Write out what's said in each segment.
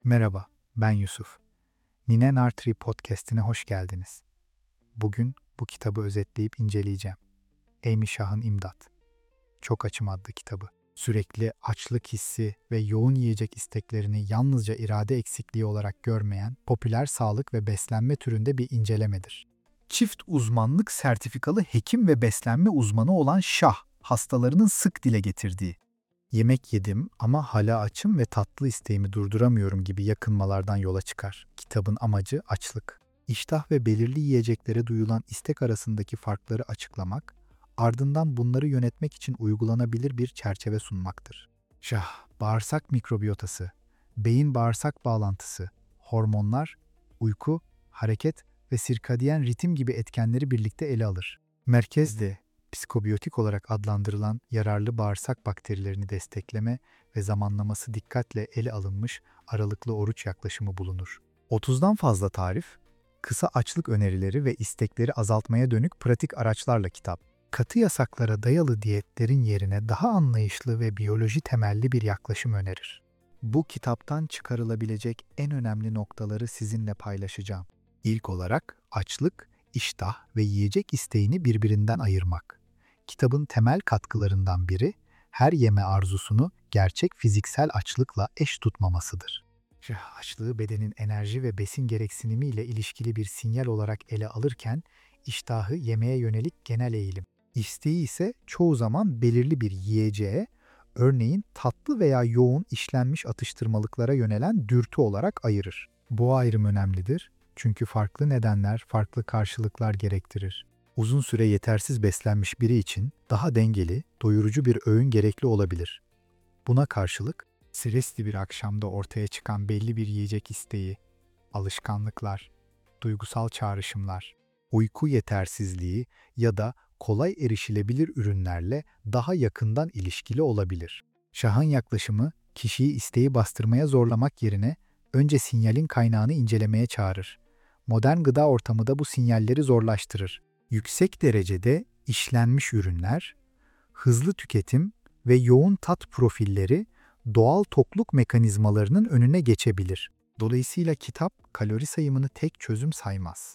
Merhaba, ben Yusuf. Ninen Artery Podcast'ine hoş geldiniz. Bugün bu kitabı özetleyip inceleyeceğim. Amy Shah'ın İmdat. Çok Açım adlı kitabı. Sürekli açlık hissi ve yoğun yiyecek isteklerini yalnızca irade eksikliği olarak görmeyen popüler sağlık ve beslenme türünde bir incelemedir. Çift uzmanlık sertifikalı hekim ve beslenme uzmanı olan Shah, hastalarının sık dile getirdiği "yemek yedim ama hala açım ve tatlı isteğimi durduramıyorum" gibi yakınmalardan yola çıkar. Kitabın amacı açlık. İştah ve belirli yiyeceklere duyulan istek arasındaki farkları açıklamak, ardından bunları yönetmek için uygulanabilir bir çerçeve sunmaktır. Şah, bağırsak mikrobiyotası, beyin-bağırsak bağlantısı, hormonlar, uyku, hareket ve sirkadiyen ritim gibi etkenleri birlikte ele alır. Merkezde psikobiyotik olarak adlandırılan yararlı bağırsak bakterilerini destekleme ve zamanlaması dikkatle ele alınmış aralıklı oruç yaklaşımı bulunur. 30'dan fazla tarif, kısa açlık önerileri ve istekleri azaltmaya dönük pratik araçlarla kitap. Katı yasaklara dayalı diyetlerin yerine daha anlayışlı ve biyoloji temelli bir yaklaşım önerir. Bu kitaptan çıkarılabilecek en önemli noktaları sizinle paylaşacağım. İlk olarak açlık, iştah ve yiyecek isteğini birbirinden ayırmak. Kitabın temel katkılarından biri, her yeme arzusunu gerçek fiziksel açlıkla eş tutmamasıdır. Açlığı bedenin enerji ve besin gereksinimiyle ilişkili bir sinyal olarak ele alırken, iştahı yemeğe yönelik genel eğilim. İsteği ise çoğu zaman belirli bir yiyeceğe, örneğin tatlı veya yoğun işlenmiş atıştırmalıklara yönelen dürtü olarak ayırır. Bu ayrım önemlidir çünkü farklı nedenler farklı karşılıklar gerektirir. Uzun süre yetersiz beslenmiş biri için daha dengeli, doyurucu bir öğün gerekli olabilir. Buna karşılık, stresli bir akşamda ortaya çıkan belli bir yiyecek isteği, alışkanlıklar, duygusal çağrışımlar, uyku yetersizliği ya da kolay erişilebilir ürünlerle daha yakından ilişkili olabilir. Şah'ın yaklaşımı, kişiyi isteği bastırmaya zorlamak yerine önce sinyalin kaynağını incelemeye çağırır. Modern gıda ortamı da bu sinyalleri zorlaştırır. Yüksek derecede işlenmiş ürünler, hızlı tüketim ve yoğun tat profilleri doğal tokluk mekanizmalarının önüne geçebilir. Dolayısıyla kitap kalori sayımını tek çözüm saymaz.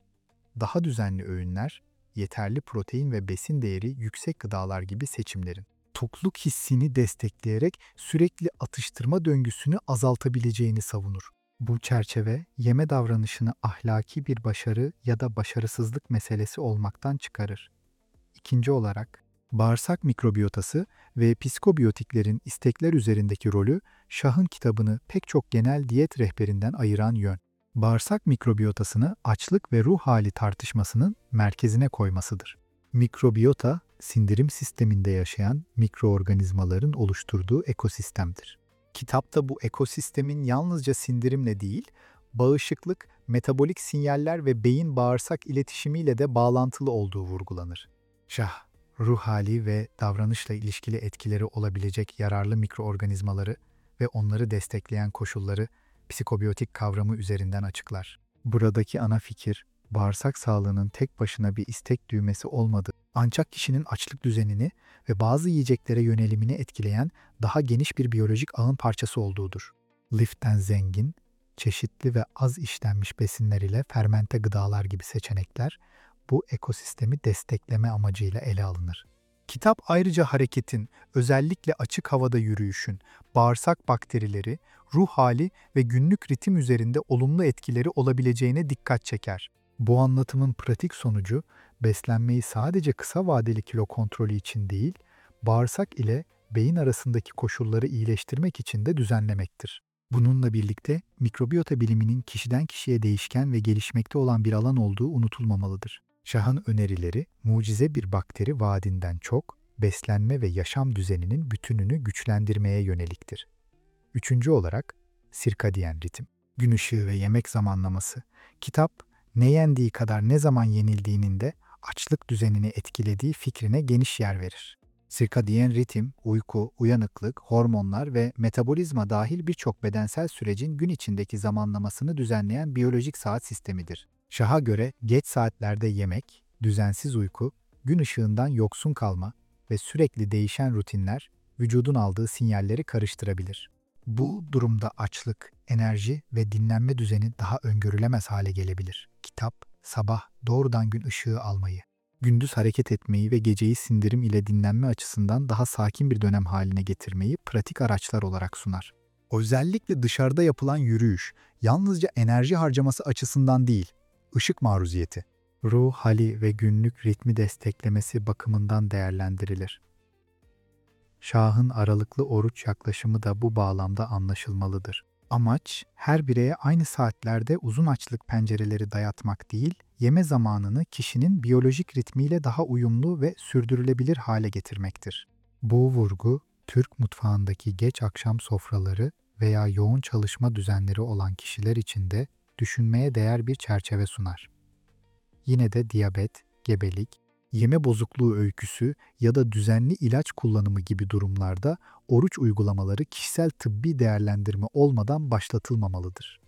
Daha düzenli öğünler, yeterli protein ve besin değeri yüksek gıdalar gibi seçimlerin tokluk hissini destekleyerek sürekli atıştırma döngüsünü azaltabileceğini savunur. Bu çerçeve, yeme davranışını ahlaki bir başarı ya da başarısızlık meselesi olmaktan çıkarır. İkinci olarak, bağırsak mikrobiyotası ve psikobiyotiklerin istekler üzerindeki rolü, Shah'ın kitabını pek çok genel diyet rehberinden ayıran yön. Bağırsak mikrobiyotasını açlık ve ruh hali tartışmasının merkezine koymasıdır. Mikrobiyota, sindirim sisteminde yaşayan mikroorganizmaların oluşturduğu ekosistemdir. Kitapta bu ekosistemin yalnızca sindirimle değil, bağışıklık, metabolik sinyaller ve beyin-bağırsak iletişimiyle de bağlantılı olduğu vurgulanır. Şah, ruh hali ve davranışla ilişkili etkileri olabilecek yararlı mikroorganizmaları ve onları destekleyen koşulları psikobiyotik kavramı üzerinden açıklar. Buradaki ana fikir, bağırsak sağlığının tek başına bir istek düğmesi olmadığı, ancak kişinin açlık düzenini ve bazı yiyeceklere yönelimini etkileyen daha geniş bir biyolojik ağın parçası olduğudur. Liften zengin, çeşitli ve az işlenmiş besinler ile fermente gıdalar gibi seçenekler, bu ekosistemi destekleme amacıyla ele alınır. Kitap ayrıca hareketin, özellikle açık havada yürüyüşün, bağırsak bakterileri, ruh hali ve günlük ritim üzerinde olumlu etkileri olabileceğine dikkat çeker. Bu anlatımın pratik sonucu, beslenmeyi sadece kısa vadeli kilo kontrolü için değil, bağırsak ile beyin arasındaki koşulları iyileştirmek için de düzenlemektir. Bununla birlikte mikrobiyota biliminin kişiden kişiye değişken ve gelişmekte olan bir alan olduğu unutulmamalıdır. Shah'ın önerileri, mucize bir bakteri vaadinden çok, beslenme ve yaşam düzeninin bütününü güçlendirmeye yöneliktir. Üçüncü olarak, sirkadiyen ritim. Gün ışığı ve yemek zamanlaması. Kitap, ne yendiği kadar ne zaman yenildiğinin de açlık düzenini etkilediği fikrine geniş yer verir. Sirkadiyen ritim, uyku, uyanıklık, hormonlar ve metabolizma dahil birçok bedensel sürecin gün içindeki zamanlamasını düzenleyen biyolojik saat sistemidir. Shah'a göre geç saatlerde yemek, düzensiz uyku, gün ışığından yoksun kalma ve sürekli değişen rutinler vücudun aldığı sinyalleri karıştırabilir. Bu durumda açlık, enerji ve dinlenme düzeni daha öngörülemez hale gelebilir. Kitap, sabah doğrudan gün ışığı almayı, gündüz hareket etmeyi ve geceyi sindirim ile dinlenme açısından daha sakin bir dönem haline getirmeyi pratik araçlar olarak sunar. Özellikle dışarıda yapılan yürüyüş, yalnızca enerji harcaması açısından değil, ışık maruziyeti, ruh hali ve günlük ritmi desteklemesi bakımından değerlendirilir. Şah'ın aralıklı oruç yaklaşımı da bu bağlamda anlaşılmalıdır. Amaç, her bireye aynı saatlerde uzun açlık pencereleri dayatmak değil, yeme zamanını kişinin biyolojik ritmiyle daha uyumlu ve sürdürülebilir hale getirmektir. Bu vurgu, Türk mutfağındaki geç akşam sofraları veya yoğun çalışma düzenleri olan kişiler için de düşünmeye değer bir çerçeve sunar. Yine de diyabet, gebelik, yeme bozukluğu öyküsü ya da düzenli ilaç kullanımı gibi durumlarda oruç uygulamaları kişisel tıbbi değerlendirme olmadan başlatılmamalıdır.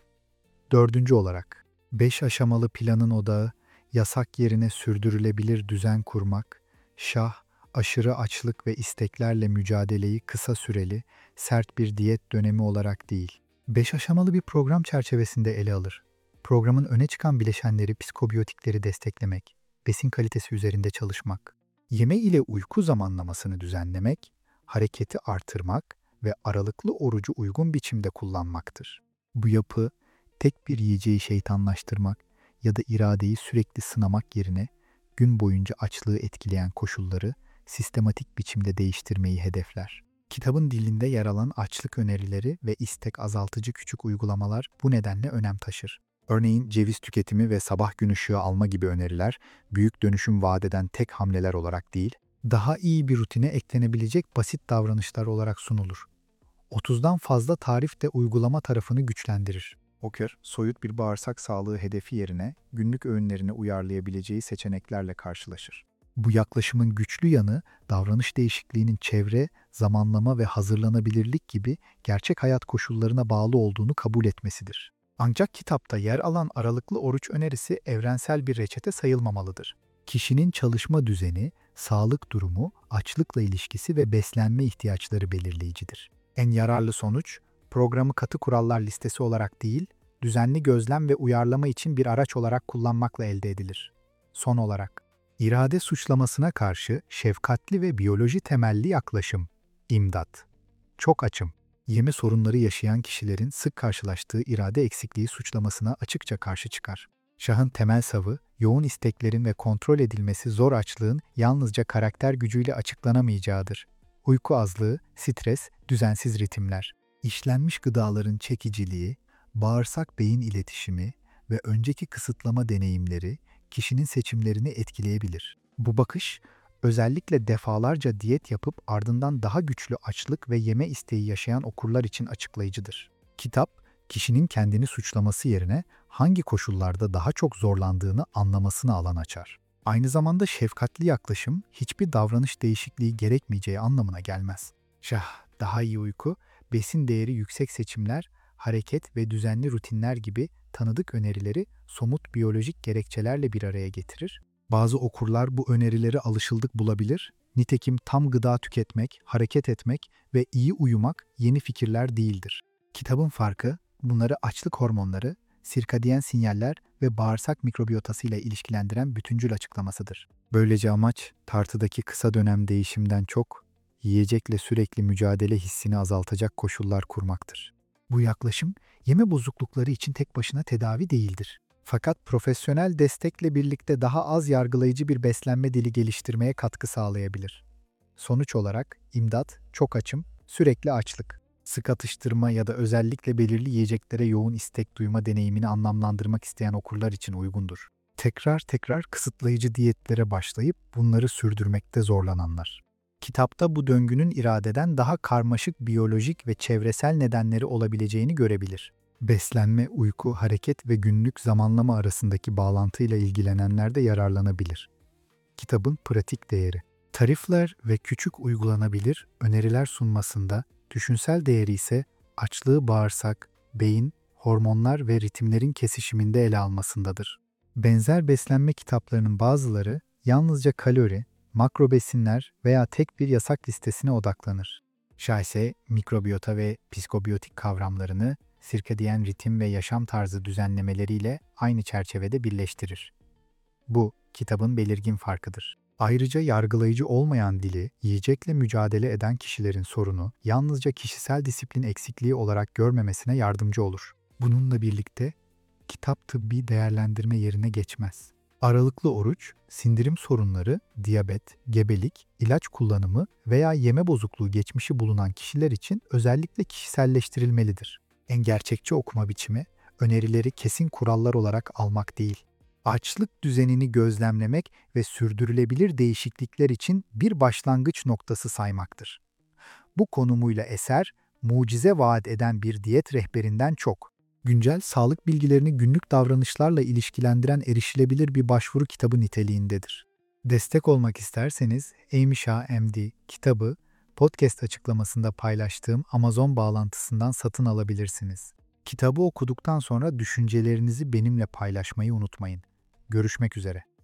Dördüncü olarak, 5 aşamalı planın odağı, yasak yerine sürdürülebilir düzen kurmak, Şah, aşırı açlık ve isteklerle mücadeleyi kısa süreli, sert bir diyet dönemi olarak değil, 5 aşamalı bir program çerçevesinde ele alır. Programın öne çıkan bileşenleri psikobiyotikleri desteklemek, besin kalitesi üzerinde çalışmak, yeme ile uyku zamanlamasını düzenlemek, hareketi artırmak ve aralıklı orucu uygun biçimde kullanmaktır. Bu yapı, tek bir yiyeceği şeytanlaştırmak ya da iradeyi sürekli sınamak yerine gün boyunca açlığı etkileyen koşulları sistematik biçimde değiştirmeyi hedefler. Kitabın dilinde yer alan açlık önerileri ve istek azaltıcı küçük uygulamalar bu nedenle önem taşır. Örneğin ceviz tüketimi ve sabah gün ışığı alma gibi öneriler, büyük dönüşüm vaat eden tek hamleler olarak değil, daha iyi bir rutine eklenebilecek basit davranışlar olarak sunulur. 30'dan fazla tarif de uygulama tarafını güçlendirir. Oker, soyut bir bağırsak sağlığı hedefi yerine günlük öğünlerini uyarlayabileceği seçeneklerle karşılaşır. Bu yaklaşımın güçlü yanı, davranış değişikliğinin çevre, zamanlama ve hazırlanabilirlik gibi gerçek hayat koşullarına bağlı olduğunu kabul etmesidir. Ancak kitapta yer alan aralıklı oruç önerisi evrensel bir reçete sayılmamalıdır. Kişinin çalışma düzeni, sağlık durumu, açlıkla ilişkisi ve beslenme ihtiyaçları belirleyicidir. En yararlı sonuç, programı katı kurallar listesi olarak değil, düzenli gözlem ve uyarlama için bir araç olarak kullanmakla elde edilir. Son olarak, irade suçlamasına karşı şefkatli ve biyoloji temelli yaklaşım, imdat. Çok açım. Yeme sorunları yaşayan kişilerin sık karşılaştığı irade eksikliği suçlamasına açıkça karşı çıkar. Şah'ın temel savı, yoğun isteklerin ve kontrol edilmesi zor açlığın yalnızca karakter gücüyle açıklanamayacağıdır. Uyku azlığı, stres, düzensiz ritimler, işlenmiş gıdaların çekiciliği, bağırsak-beyin iletişimi ve önceki kısıtlama deneyimleri kişinin seçimlerini etkileyebilir. Bu bakış, özellikle defalarca diyet yapıp ardından daha güçlü açlık ve yeme isteği yaşayan okurlar için açıklayıcıdır. Kitap, kişinin kendini suçlaması yerine hangi koşullarda daha çok zorlandığını anlamasına alan açar. Aynı zamanda şefkatli yaklaşım hiçbir davranış değişikliği gerekmeyeceği anlamına gelmez. Daha iyi uyku, besin değeri yüksek seçimler, hareket ve düzenli rutinler gibi tanıdık önerileri somut biyolojik gerekçelerle bir araya getirir. Bazı okurlar bu önerileri alışıldık bulabilir, nitekim tam gıda tüketmek, hareket etmek ve iyi uyumak yeni fikirler değildir. Kitabın farkı, bunları açlık hormonları, sirkadiyen sinyaller ve bağırsak mikrobiyotasıyla ilişkilendiren bütüncül açıklamasıdır. Böylece amaç, tartıdaki kısa dönem değişimden çok, yiyecekle sürekli mücadele hissini azaltacak koşullar kurmaktır. Bu yaklaşım, yeme bozuklukları için tek başına tedavi değildir. Fakat profesyonel destekle birlikte daha az yargılayıcı bir beslenme dili geliştirmeye katkı sağlayabilir. Sonuç olarak imdat, çok açım, sürekli açlık, sık atıştırma ya da özellikle belirli yiyeceklere yoğun istek duyma deneyimini anlamlandırmak isteyen okurlar için uygundur. Tekrar tekrar kısıtlayıcı diyetlere başlayıp bunları sürdürmekte zorlananlar. Kitapta bu döngünün iradeden daha karmaşık biyolojik ve çevresel nedenleri olabileceğini görebilir. Beslenme, uyku, hareket ve günlük zamanlama arasındaki bağlantıyla ilgilenenler de yararlanabilir. Kitabın pratik değeri. Tarifler ve küçük uygulanabilir öneriler sunmasında, düşünsel değeri ise açlığı bağırsak, beyin, hormonlar ve ritimlerin kesişiminde ele almasındadır. Benzer beslenme kitaplarının bazıları yalnızca kalori, makro besinler veya tek bir yasak listesine odaklanır. Şah ise mikrobiyota ve psikobiyotik kavramlarını sirkadiyen ritim ve yaşam tarzı düzenlemeleriyle aynı çerçevede birleştirir. Bu, kitabın belirgin farkıdır. Ayrıca yargılayıcı olmayan dili, yiyecekle mücadele eden kişilerin sorunu yalnızca kişisel disiplin eksikliği olarak görmemesine yardımcı olur. Bununla birlikte kitap tıbbi değerlendirme yerine geçmez. Aralıklı oruç, sindirim sorunları, diyabet, gebelik, ilaç kullanımı veya yeme bozukluğu geçmişi bulunan kişiler için özellikle kişiselleştirilmelidir. En gerçekçi okuma biçimi, önerileri kesin kurallar olarak almak değil, açlık düzenini gözlemlemek ve sürdürülebilir değişiklikler için bir başlangıç noktası saymaktır. Bu konumuyla eser, mucize vaat eden bir diyet rehberinden çok, güncel sağlık bilgilerini günlük davranışlarla ilişkilendiren erişilebilir bir başvuru kitabı niteliğindedir. Destek olmak isterseniz Amy Shah MD kitabı podcast açıklamasında paylaştığım Amazon bağlantısından satın alabilirsiniz. Kitabı okuduktan sonra düşüncelerinizi benimle paylaşmayı unutmayın. Görüşmek üzere.